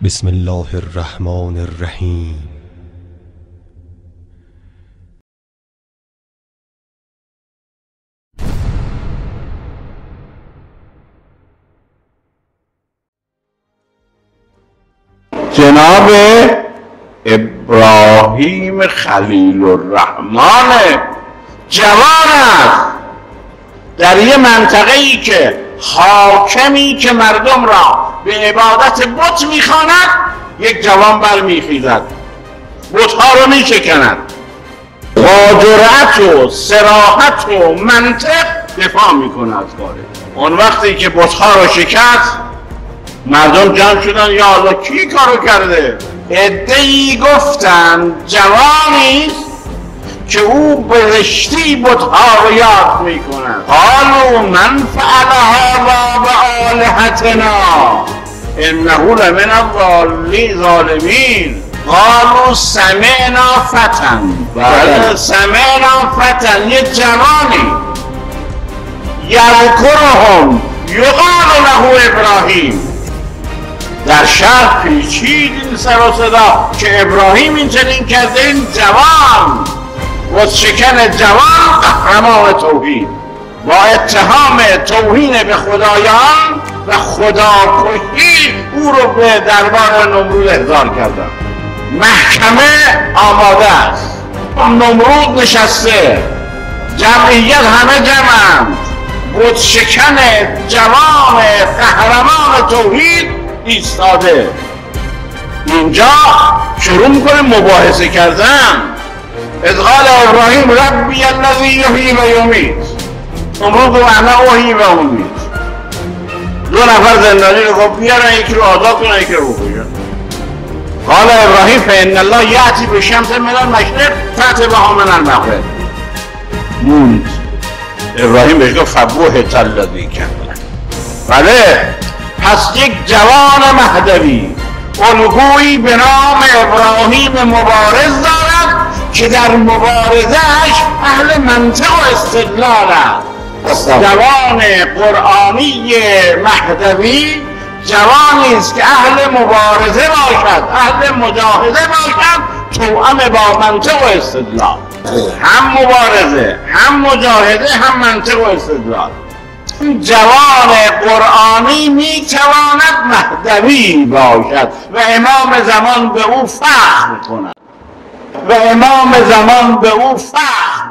بسم الله الرحمن الرحیم. جناب ابراهیم خلیل الرحمن جوان است، در یه منطقه ای که حاکمی که مردم را به عبادت بت میخواند یک جوان برمیخیزد، بتها رو میشکند، با جرأت و صراحت و منطق دفاع میکنه از کاره. اون وقتی که بتها رو شکست مردم جمع شدن، یا الله کی کارو کرده؟ عده‌ای گفتن جوانی که او به رشتی بتها رو یاد میکنند. قالوا من فعل هذا بآلهتنا انه لمن الظالمین. قالوا سمعنا فتى، بله سمعنا فتى، یه جوانی یذکرهم یقال له ابراهیم. در شهر پیچید این سر و صدا که ابراهیم این چنین کرده، این جوان و شکن جوان قهرمان توحید با اتهام توهین به خدایان و خداکشی او رو به دربار نمرود احضار کردن. محکمه آماده است، نمرود نشسته، جمعیت همه جمعند، بت شکن جوان قهرمان توحید ایستاده. اینجا شروع میکنه مباحثه کردن. اذ قال ابراهیم ربی الذی یحیی و یمیت، نمرود و انا احیی و امیت. دو نفر زندانی رو گفت بیارن، یکی رو آزاد کنن یکی رو بکشن. قال ابراهیم فان الله یأتی بالشمس من المشرق فأت بها من المغرب. موند. ابراهیم بهش گفت فبهت الذی کفر. بله، پس یک جوان مهدوی الگویی به نام ابراهیم مبارز دارد که در مبارزهش اهل منطق و استدلال است. جوان قرآنی مهدوی جوانی است که اهل مبارزه باشد، اهل مجاهده باشد، توأم با منطق و استدلال. هم مبارزه، هم مجاهده، هم منطق و استدلال. جوان قرآنی میتواند مهدوی باشد و امام زمان به او فخر کند، و امام زمان به او فخر